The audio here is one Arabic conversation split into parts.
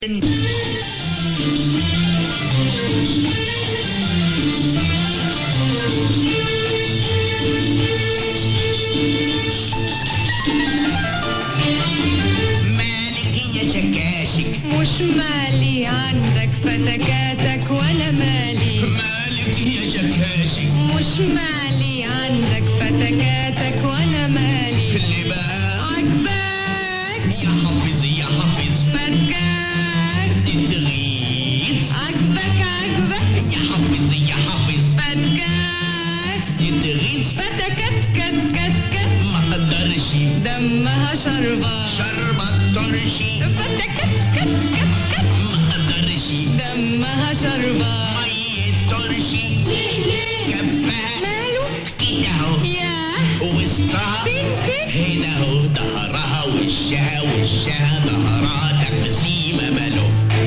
مالي عندك فتكاتك ولا مالي. مالك يا شكاشي؟ مش مالي عندك فتكاتك ولا مالي. اللي بقى عجبك يا حافظ يا حافظ فتكات تتغيظ. عجبك يا حافظ يا حافظ فتكات تتغيظ. فتكات كت كت كت ما قدرش دمها شربة ترشي. فتكات كت كت كت ما قدرش دمها شربة مية ترشي. ليه كفاها ماله كده اهو ياه وسطها فين هنا اهو ظهرها وشها ظهرها تقسيمة ماله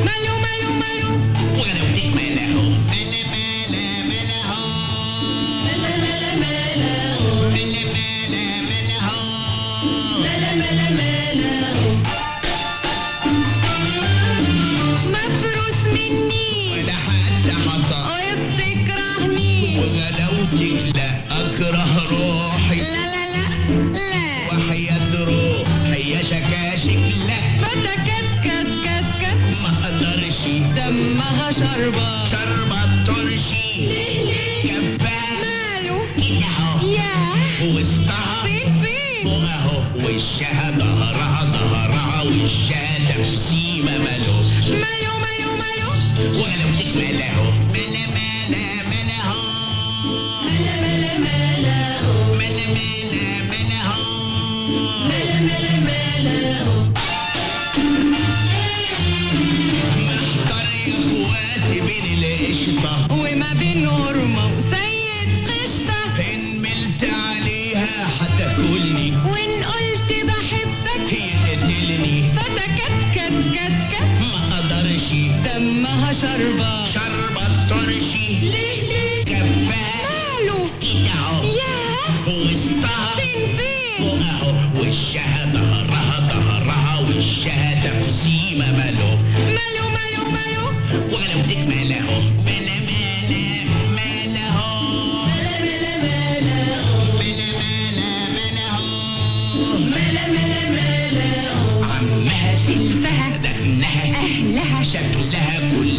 ولو تكمل اهو ملا اهو مفروس مني ولا حتى حصى وبتكرهني وغلاوتك لا اكره روحي لا وحياة روحي يا شكاشك لا فتكت كت كت كت ما اقدرش دمها شربة ترشي. ليه كفاها ماله كده اهو ياه وسطها فين فوق اهو وشها ظهرها وشها تقسيمة ماله ولو تكمل اهو ملا اهو محتار يا اخواتي بين القشطة وما بين هرمة وسيد قشطة. ان ملت عليها هتاكلني وإن قلت بحبك هي تقتلني فتكت كت كت كت ما اقدرش دمها شربة ترشي. ليه كفاها ماله كده اهو ياه وسطها فين فوق اهو وشها ظهرها وشها تقسيمة ماله ولو تكمل اهو ملا اهو عمها سلفها دقنها أهلها شكلها كل